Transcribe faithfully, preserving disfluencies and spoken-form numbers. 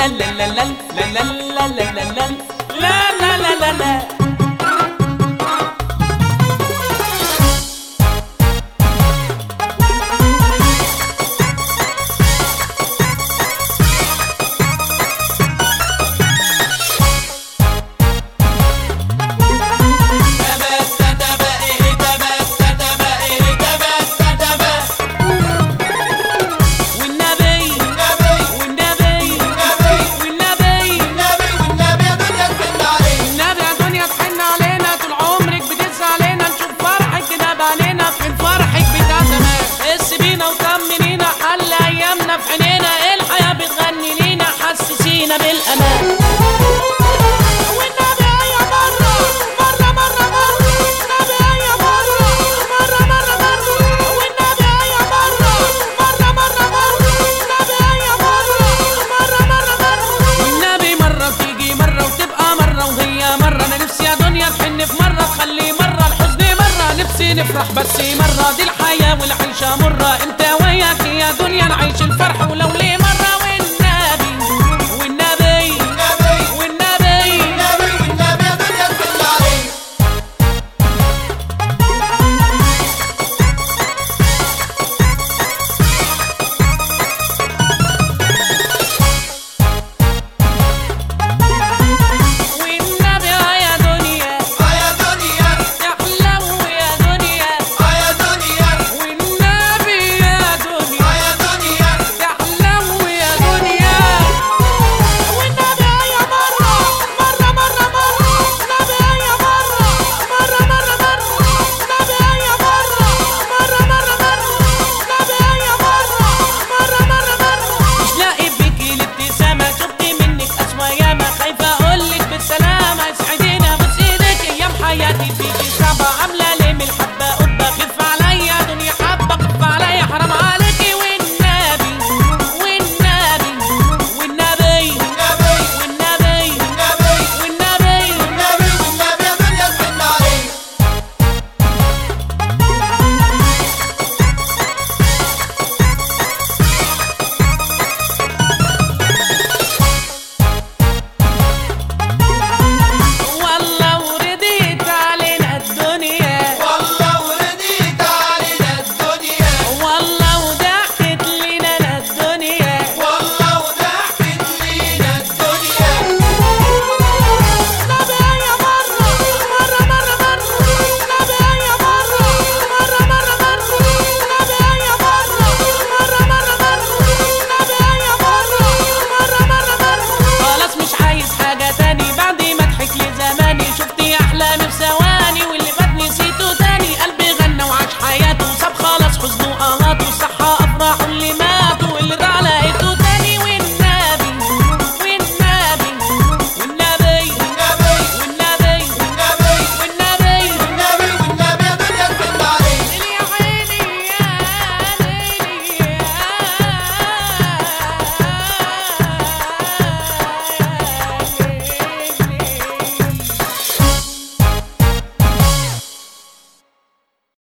لا لا لا لا لا لا لا لا لا لا لا لا لا. بالأمان والنبي يا مرة مرة مرة مرة النبي يا مرة مرة مرة مرة والنبي يا مرة مرة مرة مرة النبي يا مرة مرة مرة مرة والنبي مرة تيجي مرة وتبقى مرة وهي مرة. أنا نفسي يا دنيا تحن في مرة تخلي مرة الحزن مرة. نفسي نفرح بس مرة دي الحياة والعيشة مرة. أنت وياك يا دنيا نعيش الفرحة